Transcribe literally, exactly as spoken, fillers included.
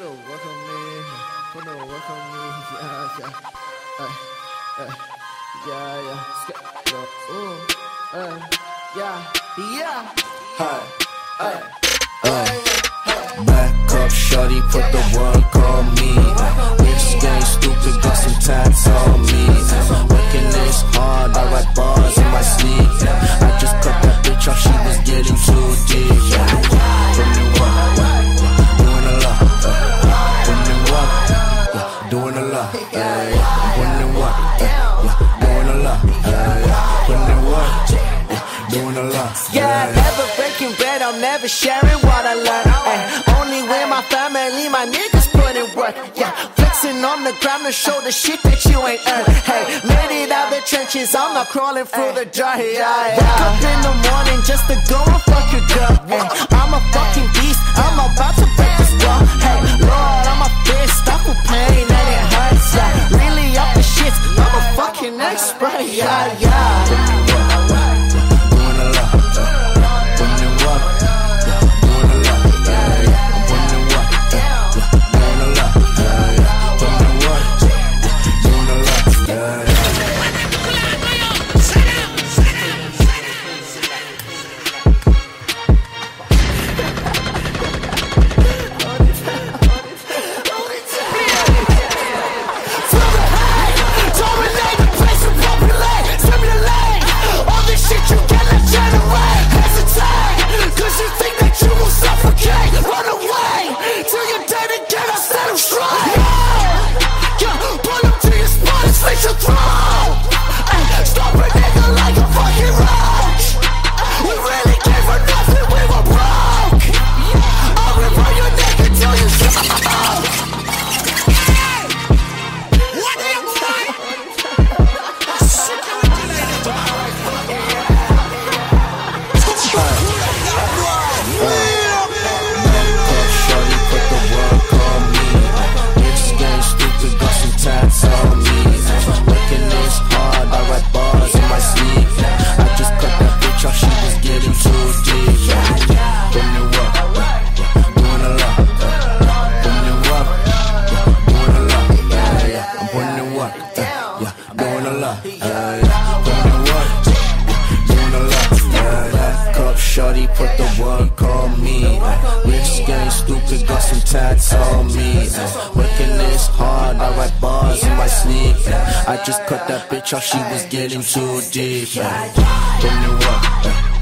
the work on me, put the work on me, yeah, yeah, uh, uh, yeah, yeah, skip, yo, ooh, uh, yeah, yeah, hey, hey, uh, back up, shorty, put the work on me, uh, this game stupid, got some tats on me, uh, working this hard, I write bars in my sleep, uh, I just cut that bitch off, she was getting too deep, uh, from the work, uh, doing a lot, uh, from the work, uh, doing a lot, uh, from the work, uh, doing a lot, uh, from the work, uh, doing a lot, yeah, never breaking bread, I'm never sharing what I learned, ay, only with my family, my niggas put in work, yeah, flexing on the ground to show the shit that you ain't earned, hey, made it out the trenches, I'm not crawling through the dirt, yeah, yeah. Wake up in the morning just to go and fuck your girl, ay, I'm a fucking beast, I'm about to break this wall, hey, Lord, I'm a fist, I feel pain and it hurts, yeah, really up the shits, I'm a fucking expert, yeah, yeah. Shorty put the work on me, uh, rich gang stupid, got some tats on me, uh, working this hard, I write bars in my sleep, uh, I just cut that bitch off, she was getting too deep, uh, from the work, uh,